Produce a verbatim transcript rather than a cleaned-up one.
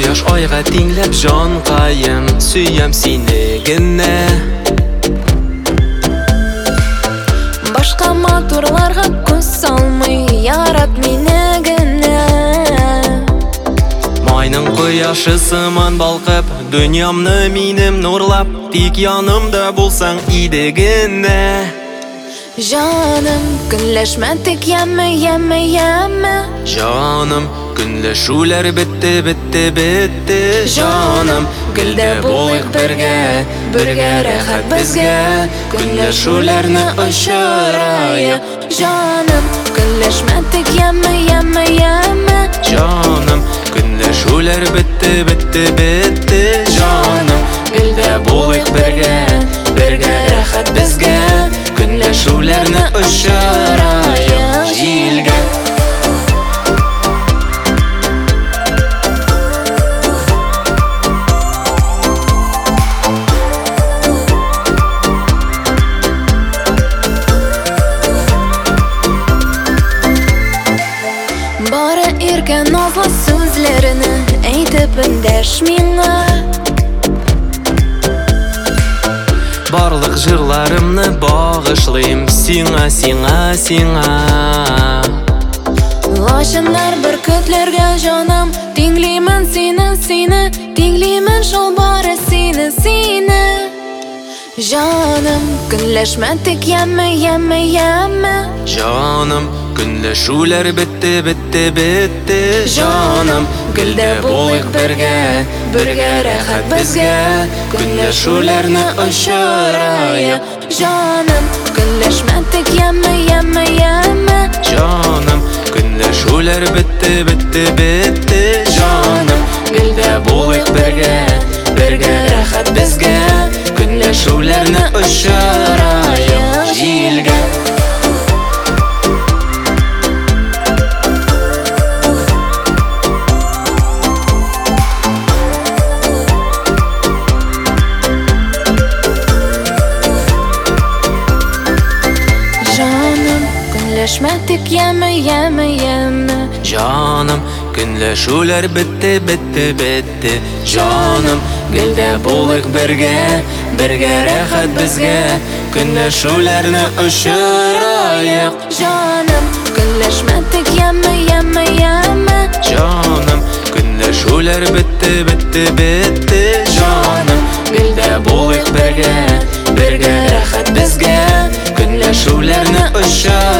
Кояш айга тиңләп җанкаем, сөям сине генә. Башка матурларга күз салмый, ярат мине генә. Майның кояшы сыман балкып, дөньямны минем нурлап, тик янымда булсаң иде генә. Җаным, көнләшмә тик яме, яме, яме. Җаным, көнләшүләр бетте, бетте, бетте. Җаным, гөлдә булыйк бергә, бергә рәхәт безгә. Көнләшүләрне очырайык. Җаным, көнләшмә тик яме, яме, яме. Җаным, көнләшүләр бетте, бетте, бетте. Җаным, гөлдә булыйк бергә, бергә рәхәт безгә. Көнләшүләрне очырайык җилгә. Бары иркә назлы сүзләрне әйтеп эндәш миңа. Барлык җырларымны багышлыйм сиңа, сиңа, сиңа. Лачыннар бөркетләргә җаным, тиңлимен сине, сине, тиңлимен шул бары сине, сине. Җаным, көнләшмә тик яме, яме, яме. Җаным, көнләшүләр бетте, бетте, бетте. Җаным, гөлдә булыйк бергә, бергә рәхәт безгә. Көнләшүләрне очырайык. Җаным, көнләшмә тик яме, яме, яме. Җаным, көнләшүләр бетте, бетте, бетте. Җаным, гөлдә булыйк бергә, бергә рәхәт безгә. Көнләшүләрне очырайык җилгә. Көнләшмә тик яме, яме, яме. Җаным, көнләшүләр бетте, бетте, бетте. Җаным, гөлдә булыйк бергә, бергә рәхәт безгә. Көнләшүләрне очырайык. Җаным, көнләшмә тик яме, яме, яме. Җаным, көнләшүләр бетте, бетте, бетте. Җаным, гөлдә булыйк бергә, бергә рәхәт безгә. Көнләшүләрне очырайык.